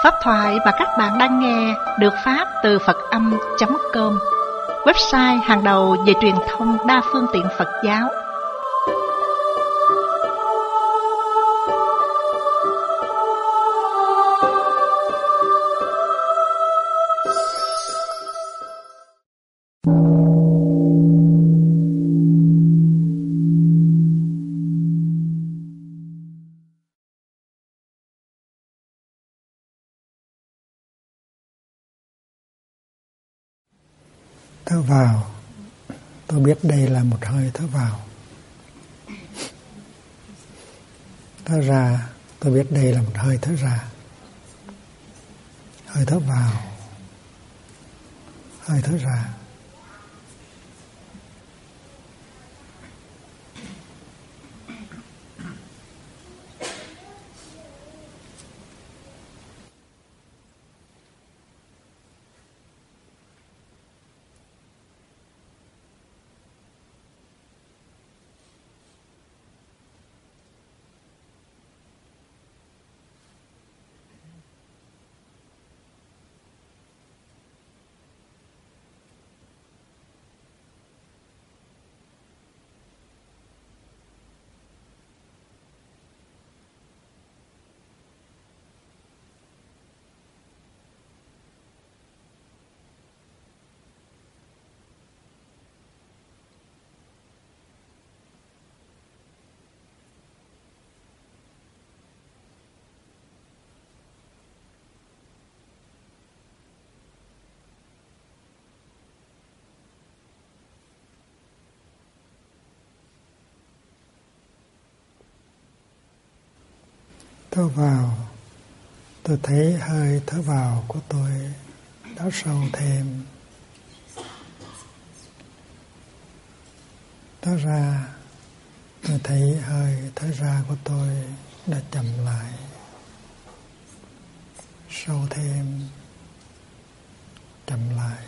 Pháp thoại mà các bạn đang nghe được phát từ Phật Âm.com, website hàng đầu về truyền thông đa phương tiện Phật giáo. Thở vào, tôi biết đây là một hơi thở vào. Thở ra, tôi biết đây là một hơi thở ra. Hơi thở vào, hơi thở ra. Thở vào, tôi thấy hơi thở vào của tôi đã sâu thêm. Thở ra, tôi thấy hơi thở ra của tôi đã chậm lại, sâu thêm, chậm lại.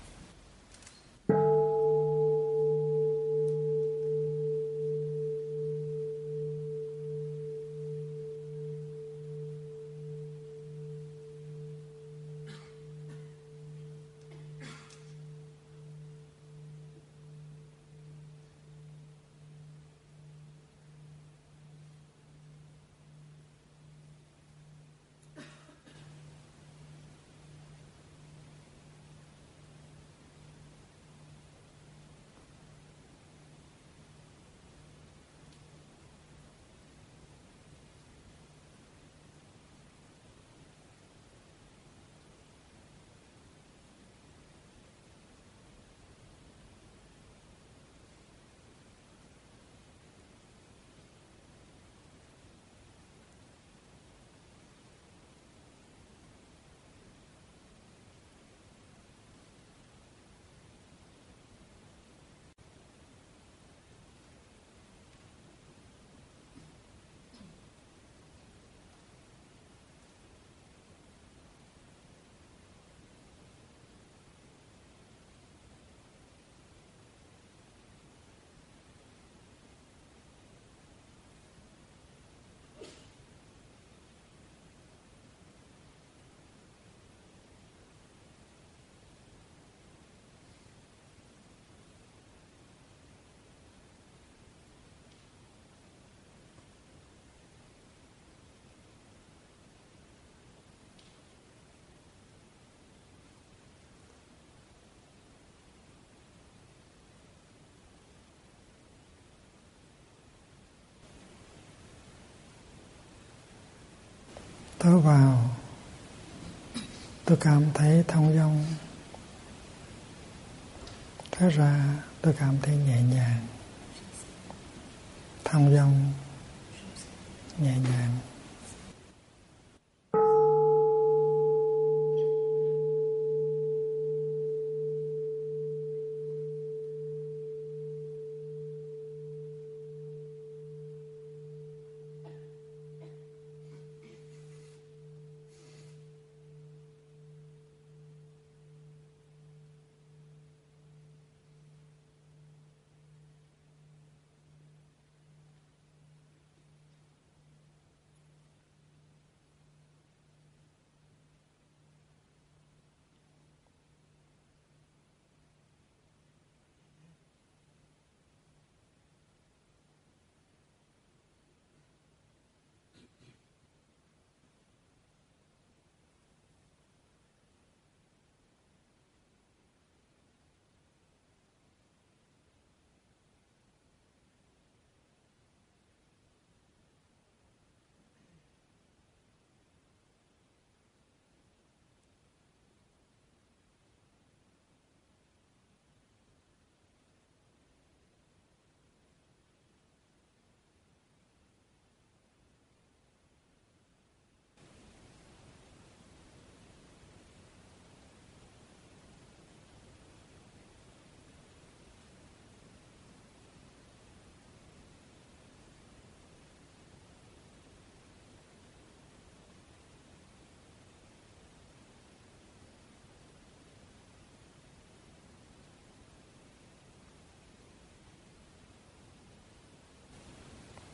Thở vào, tôi cảm thấy thong dong. Thở ra, tôi cảm thấy nhẹ nhàng, thong dong, nhẹ nhàng.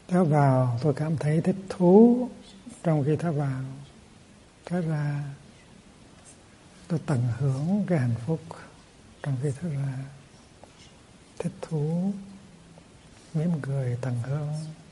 Thở vào tôi cảm thấy thích thú trong khi thở vào. Thở ra tôi tận hưởng cái hạnh phúc trong khi thở ra. Thích thú, mỉm cười tận hưởng.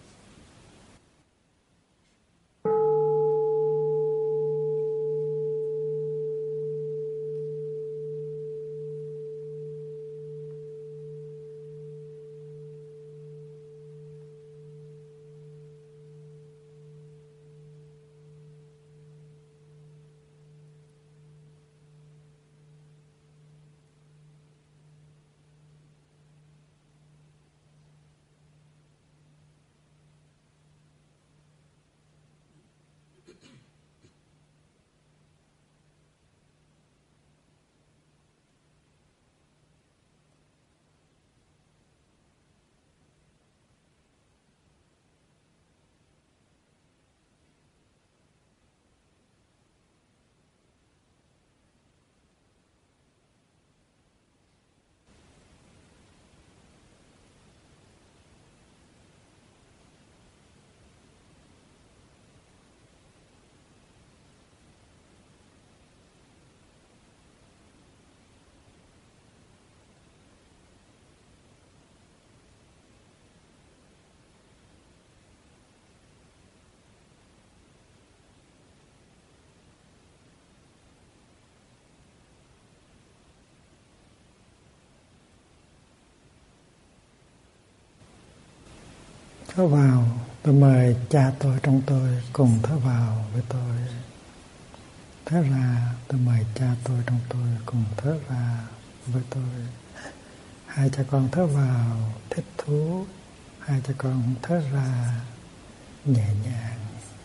Thở vào, tôi mời cha tôi trong tôi cùng thở vào với tôi. Thở ra, tôi mời cha tôi trong tôi cùng thở ra với tôi. Hai cha con thở vào thích thú, hai cha con thở ra nhẹ nhàng.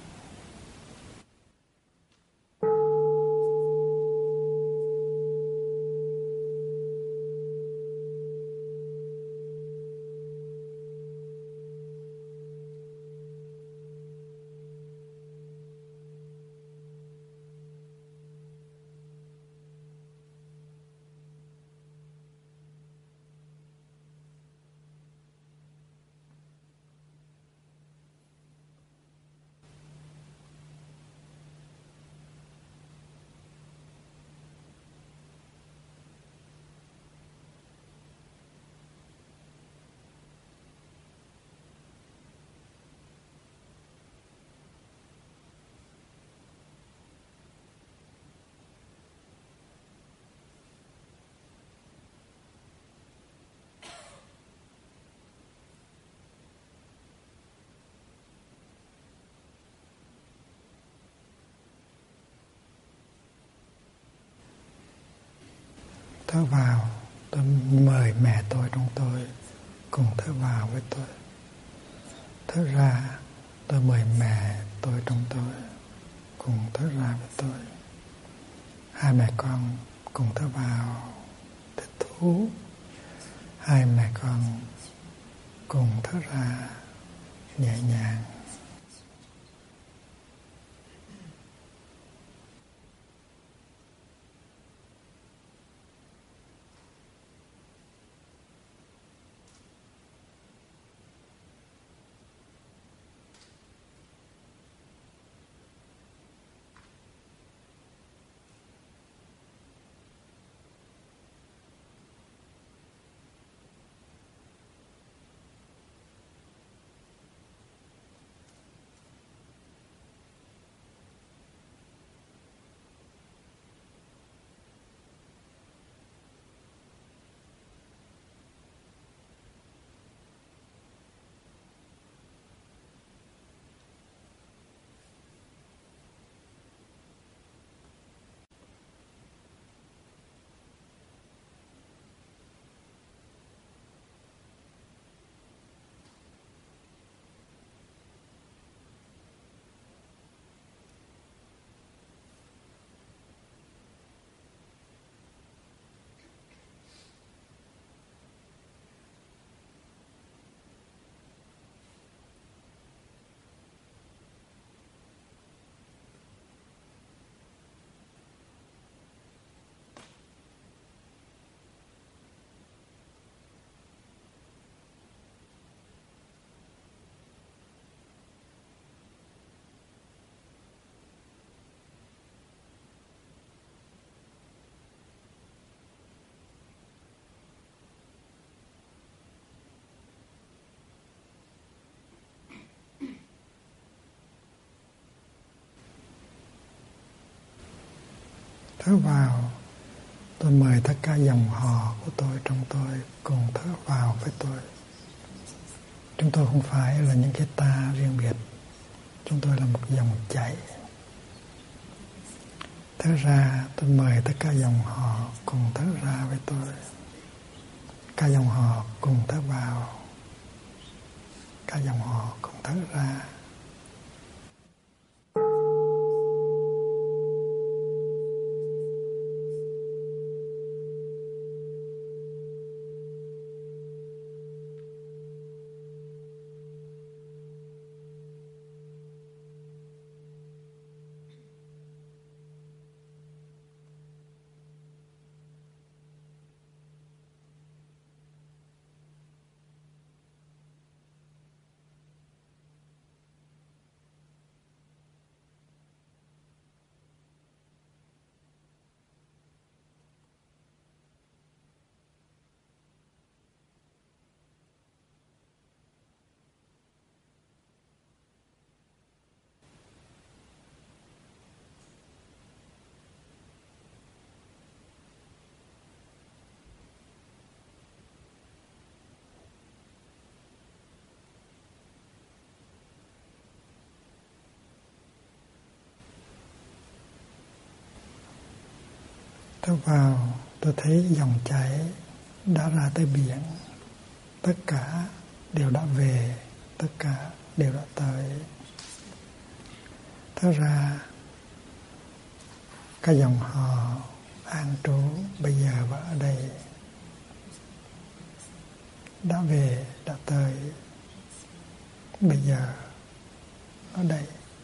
Thở vào, tôi mời mẹ tôi trong tôi cùng thở vào với tôi. Thở ra, tôi mời mẹ tôi trong tôi cùng thở ra với tôi. Hai mẹ con cùng thở vào thích thú, hai mẹ con cùng thở ra nhẹ nhàng. Thở vào, tôi mời tất cả dòng họ của tôi trong tôi cùng thở vào với tôi. Chúng tôi không phải là những cái ta riêng biệt. Chúng tôi là một dòng chảy. Thở ra, tôi mời tất cả dòng họ cùng thở ra với tôi. Cả dòng họ cùng thở vào. Cả dòng họ cùng thở ra. Thở vào, tôi thấy dòng chảy đã ra tới biển. Tất cả đều đã về, tất cả đều đã tới. Thở ra, các dòng họ an trú bây giờ và ở đây. Đã về, đã tới. Bây giờ, ở đây.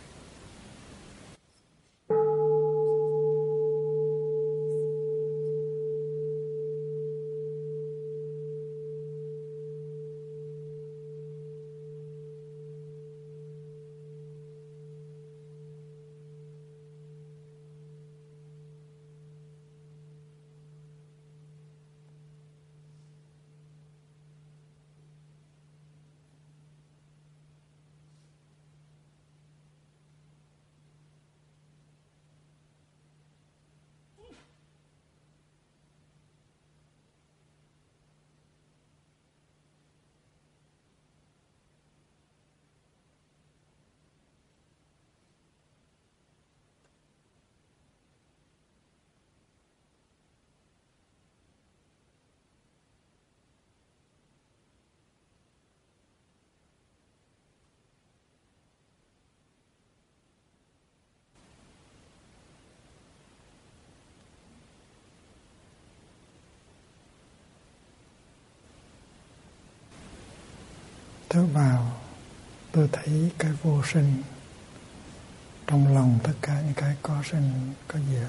Thở vào, tôi thấy cái vô sinh. Trong lòng tất cả những cái có sinh, có diệt.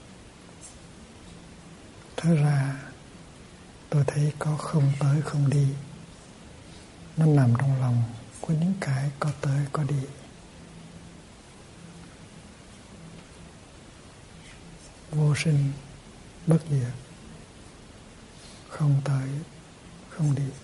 Thở ra, tôi thấy có không tới không đi. Nó nằm trong lòng của những cái có tới có đi. Vô sinh, bất diệt. Không tới, không đi.